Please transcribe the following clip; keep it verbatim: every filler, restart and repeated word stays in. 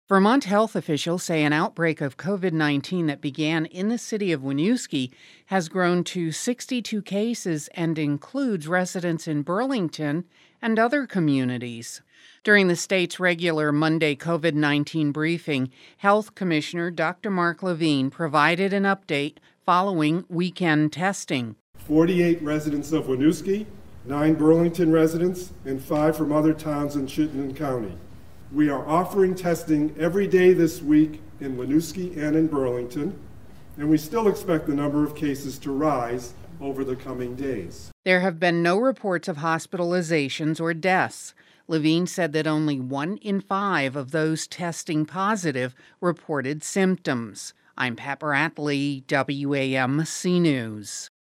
Vermont health officials say an outbreak of COVID nineteen that began in the city of Winooski has grown to sixty-two cases and includes residents in Burlington and other communities. During the state's regular Monday COVID nineteen briefing, Health Commissioner Doctor Mark Levine provided an update following weekend testing. forty-eight residents of Winooski, nine Burlington residents, and five from other towns in Chittenden County. We are offering testing every day this week in Winooski and in Burlington, and we still expect the number of cases to rise over the coming days. There have been no reports of hospitalizations or deaths. Levine said that only one in five of those testing positive reported symptoms. I'm Pat Bradley, W A M C News.